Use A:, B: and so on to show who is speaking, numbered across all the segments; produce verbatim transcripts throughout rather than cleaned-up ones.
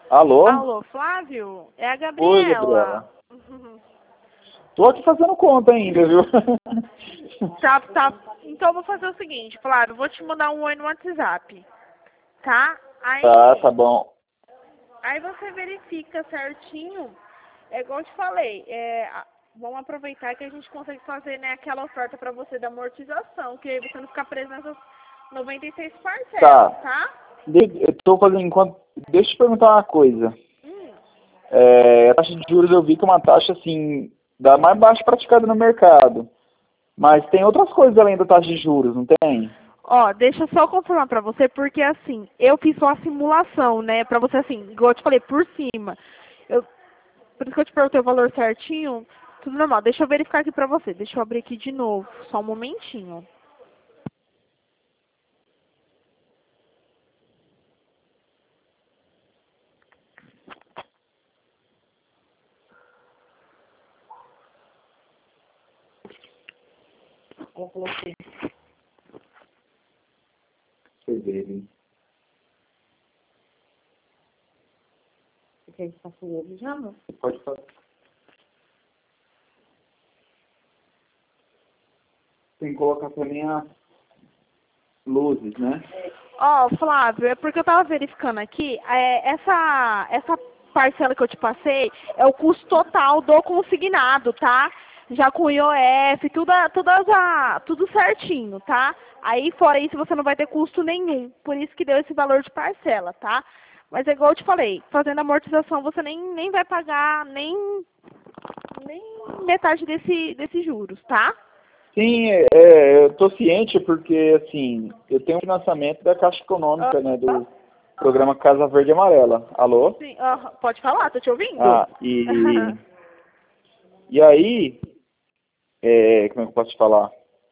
A: Alô?
B: Alô, Flávio? É a
A: Oi,
B: Gabriela.
A: Gabriela. Tô aqui fazendo conta ainda, viu?
B: Tá, tá. Então eu vou fazer o seguinte, Flávio, vou te mandar um oi no WhatsApp, tá? Aí,
A: Tá, tá bom.
B: aí você verifica certinho, é igual eu te falei, é, a- vamos aproveitar que a gente consegue fazer, né, aquela oferta pra você da amortização, que aí você não ficar preso nessas noventa e seis parcelas,
A: Tá.
B: tá?
A: De- eu tô fazendo enquanto. Deixa eu te perguntar uma coisa.
B: Hum.
A: É, a taxa de juros eu vi que é uma taxa assim, da mais baixa praticada no mercado. Mas tem outras coisas além da taxa de juros, não tem?
B: Ó, deixa eu só confirmar pra você, porque assim, eu fiz só a simulação, né? Pra você assim, igual eu te falei, por cima. Eu, por isso que eu te perguntei o valor certinho, tudo normal. Deixa eu verificar aqui pra você. Deixa eu abrir aqui de novo. Só um momentinho. Ela falou assim.
A: Fevereiro.
B: Você quer que faça o já, não?
A: Pode falar. Tem que colocar também as luzes, né?
B: Ó, Flávio, é porque eu tava verificando aqui, é, essa, essa parcela que eu te passei é o custo total do consignado, tá? Já com o I O F, tudo, a- todas a, tudo certinho, tá? Aí fora isso você não vai ter custo nenhum, por isso que deu esse valor de parcela, tá? Mas é igual eu te falei, fazendo amortização você nem, nem vai pagar nem, nem metade desse, desses juros, tá?
A: Sim, é, é, eu tô ciente porque, assim, eu tenho um financiamento da Caixa Econômica, né,
B: Ah,
A: do programa Casa Verde e Amarela. Alô?
B: sim, aham, pode falar, tô te ouvindo.
A: Ah, e, e aí, é, como é que eu posso te falar?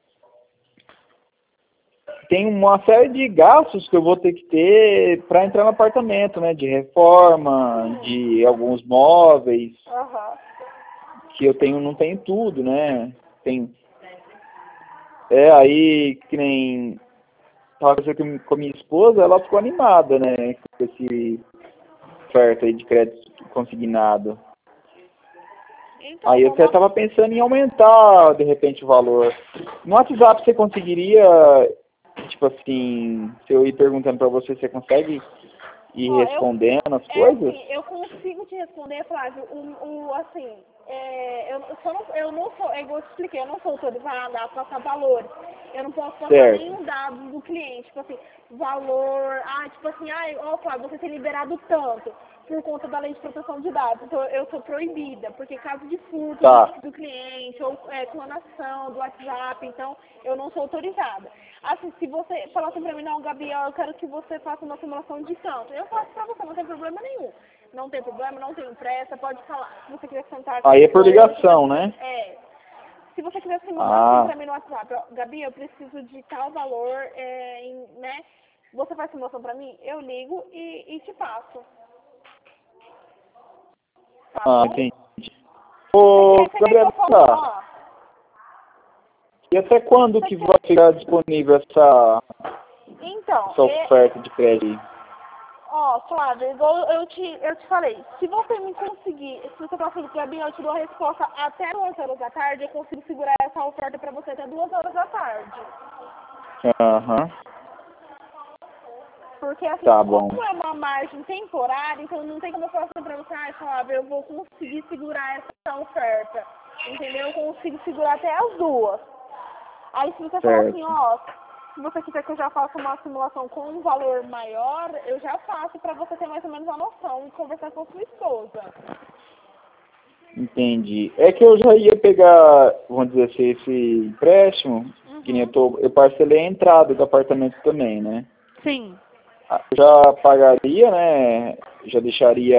A: Tem uma série de gastos que eu vou ter que ter para entrar no apartamento, né, de reforma, de alguns móveis,
B: Aham.
A: que eu tenho, não tenho tudo, né, tem, é, aí, que nem, tava conversando com com a minha esposa, ela ficou animada, né, com esse oferta aí de crédito consignado.
B: Então,
A: Aí eu até
B: vamos.
A: estava pensando em aumentar, de repente, o valor. No WhatsApp você conseguiria, tipo assim, se eu ir perguntando para você, você consegue ir
B: Ó, eu,
A: respondendo as
B: é
A: coisas?
B: assim, eu consigo te responder, Flávio, o, o assim, é, eu, eu só não, eu não sou, é igual eu te expliquei, eu não sou autorizada a passar valores. Eu não posso passar
A: Certo.
B: nenhum dado do cliente, tipo assim, valor, ah, tipo assim, ah, ó, Flávio, você tem liberado tanto por conta da lei de proteção de dados. Então eu sou proibida, porque caso de furto
A: Tá,
B: do, do cliente ou é, clonação do WhatsApp, então eu não sou autorizada. Assim, se você falar assim pra mim, não, Gabriel, eu quero que você faça uma simulação de tanto, eu faço pra você, não tem problema nenhum. Não tem problema, não tenho pressa, pode falar. Se você quiser sentar aqui
A: aí é por
B: depois,
A: ligação, né?
B: é. Se você quiser simular assim
A: Ah,
B: pra mim no WhatsApp, ó, Gabi, eu preciso de tal valor, é, em, né? Você faz simulação pra mim? Eu ligo e, e te passo. Tá
A: ah,
B: bom?
A: entendi.
B: Você
A: Ô,
B: quer, você quer que
A: Gabriela,
B: eu fale?
A: tá.
B: Ó,
A: E até quando
B: você
A: que
B: quer...
A: vai ficar disponível essa,
B: Então,
A: essa
B: é,
A: oferta de crédito aí?
B: ó, Flávia, igual eu te, eu te falei, se você me conseguir, se você falar assim, pra mim, eu te dou a resposta até duas horas da tarde, eu consigo segurar essa oferta pra você até duas horas da tarde.
A: Aham,
B: Porque, assim,
A: tá bom.
B: como é uma margem temporária, então não tem como eu falar assim pra você, ah, Flávia, eu vou conseguir segurar essa oferta. Entendeu? Eu consigo segurar até as duas. Aí se você falar assim,
A: Certo.
B: ó, se você quiser que eu já faça uma simulação com um valor maior, eu já faço pra você ter mais ou menos a noção e conversar com a sua esposa.
A: Entendi. É que eu já ia pegar, vamos dizer assim, esse empréstimo, que nem eu
B: Uhum.
A: tô, eu parcelei a entrada do apartamento também, né?
B: Sim.
A: Ah, já pagaria, né? Já deixaria,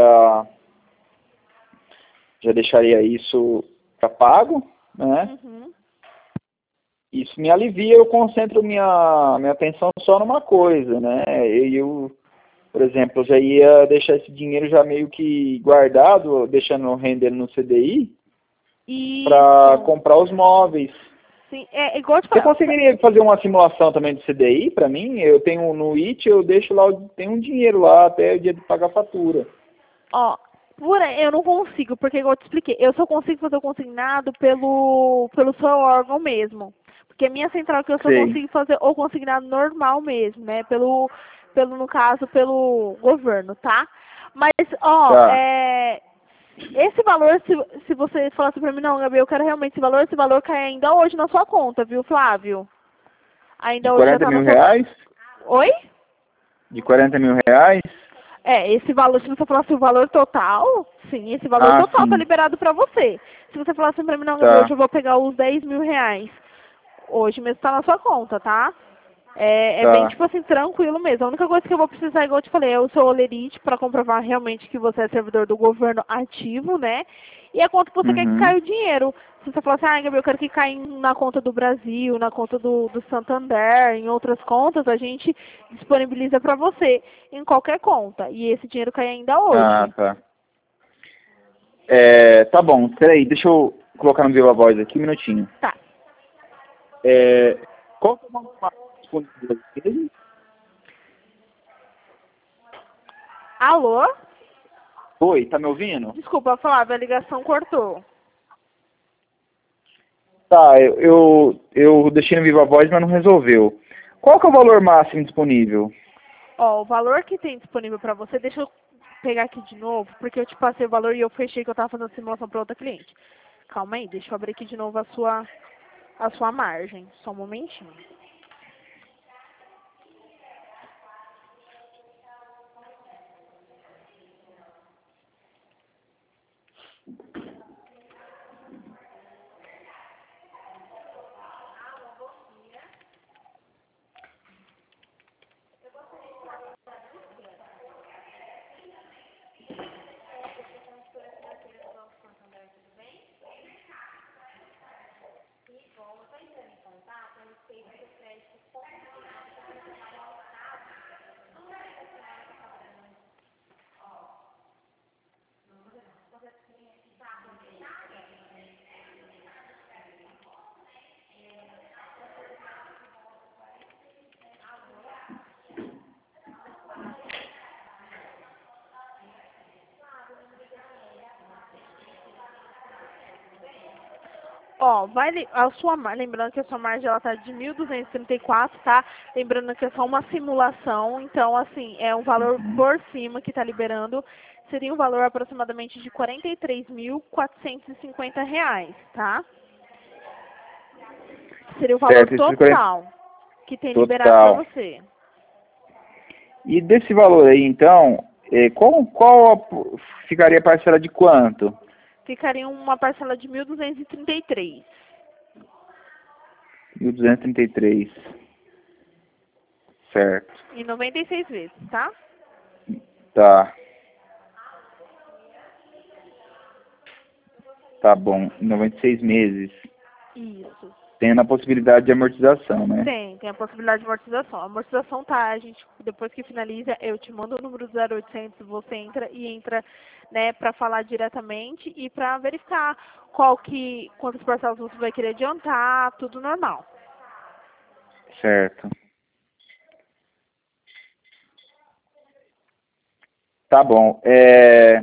A: já deixaria isso já pago, né?
B: Uhum.
A: Isso me alivia, eu concentro minha, minha atenção só numa coisa, né? E eu, por exemplo, eu já ia deixar esse dinheiro já meio que guardado, deixando rendendo no C D I, para
B: Isso.
A: comprar os móveis.
B: Sim, é igual eu te
A: Você
B: falar.
A: conseguiria fazer uma simulação também do C D I para mim? Eu tenho no I T, eu deixo lá, tem um dinheiro lá até o dia de pagar a fatura.
B: Ó, por aí eu não consigo, porque igual eu te expliquei, eu só consigo fazer o consignado pelo, pelo seu órgão mesmo. Porque a minha central que eu só
A: Sei.
B: consigo fazer o consignado normal mesmo, né? Pelo, pelo, no caso, pelo governo, tá? Mas, ó,
A: Tá.
B: é, esse valor, se, se você falasse pra mim, não, Gabriel, eu quero realmente esse valor, esse valor cai ainda hoje na sua conta, viu, Flávio?
A: De
B: Ainda hoje já
A: quarenta
B: tá na
A: mil
B: sua...
A: reais?
B: Oi?
A: De quarenta mil reais?
B: É, esse valor, se você falasse o valor total, sim, esse valor
A: Ah,
B: total tá
A: sim.
B: liberado pra você. Se você falasse pra mim, não, Gabriel,
A: Tá.
B: hoje eu vou pegar os dez mil reais, hoje mesmo tá na sua conta, tá? É, é bem,
A: Tá.
B: tipo assim, tranquilo mesmo. A única coisa que eu vou precisar, igual eu te falei, é o seu olerite para comprovar realmente que você é servidor do governo ativo, né? E a conta que você quer que
A: Uhum.
B: caia o dinheiro. Se você falar assim, ah, Gabriel, eu quero que caia em- na conta do Brasil, na conta do, do Santander, em outras contas, a gente disponibiliza para você em qualquer conta. E esse dinheiro cai ainda
A: Ah,
B: hoje.
A: tá. É, tá bom, peraí, deixa eu colocar no Viva Voz aqui um minutinho.
B: Tá.
A: É, qual que é o valor máximo disponível dele?
B: Alô?
A: Oi, tá me ouvindo?
B: Desculpa, Flávia, a ligação cortou.
A: Tá, eu, eu, eu deixei no Viva Voz, mas não resolveu. Qual que é o valor máximo disponível?
B: Ó, o valor que tem disponível para você, deixa eu pegar aqui de novo, porque eu te passei o valor e eu fechei que eu tava fazendo simulação para outra cliente. Calma aí, deixa eu abrir aqui de novo a sua, a sua margem. Só um momentinho. Ó, vai, li- a sua, mar- lembrando que a sua margem ela tá de mil duzentos e trinta e quatro, tá? Lembrando que é só uma simulação, então assim, é um valor
A: Uhum.
B: por cima que tá liberando, seria um valor aproximadamente de quarenta e três mil quatrocentos e cinquenta reais, tá? Seria o valor
A: Certo, esses quarenta
B: total que tem liberado para
A: total.
B: você.
A: E desse valor aí, então, é, qual, qual a- ficaria a parcela de quanto?
B: Ficaria uma parcela de mil duzentos e trinta e três.
A: mil duzentos e trinta e três. Certo.
B: Em noventa e seis vezes, tá?
A: Tá. Tá bom. Em noventa e seis meses.
B: Isso.
A: Tendo a possibilidade de amortização, né?
B: Tem, tem a possibilidade de amortização. A amortização tá, a gente, depois que finaliza, eu te mando o número do zero oitocentos, você entra e entra, né, pra falar diretamente e pra verificar qual que, quantas parcelas você vai querer adiantar, tudo normal.
A: Certo. Tá bom. É...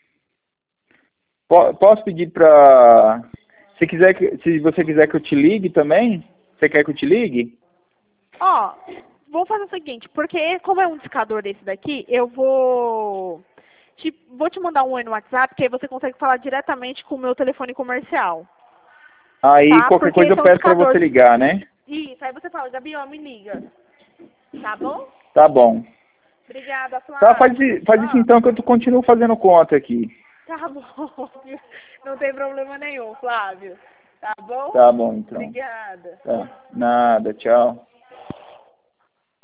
A: po- Posso pedir pra... Se, quiser que... Se você quiser que eu te ligue também? Você quer que eu te ligue?
B: Ó, vamos fazer o seguinte, porque como é um discador desse daqui, eu vou te, vou te mandar um oi no WhatsApp, que aí você consegue falar diretamente com o meu telefone comercial,
A: Aí
B: tá?
A: qualquer
B: Porque
A: coisa
B: esse
A: eu
B: é um
A: peço pra
B: discador.
A: você ligar, né?
B: Isso, aí você fala, Gabi, ó, me liga. Tá bom?
A: Tá bom.
B: Obrigada,
A: Tá, faz,
B: Flávio.
A: i- faz isso
B: Ah,
A: então que eu tô- continuo fazendo conta aqui.
B: tá bom. Não tem problema nenhum, Flávio. Tá bom?
A: Tá bom, então.
B: Obrigada.
A: Tá. Nada, tchau.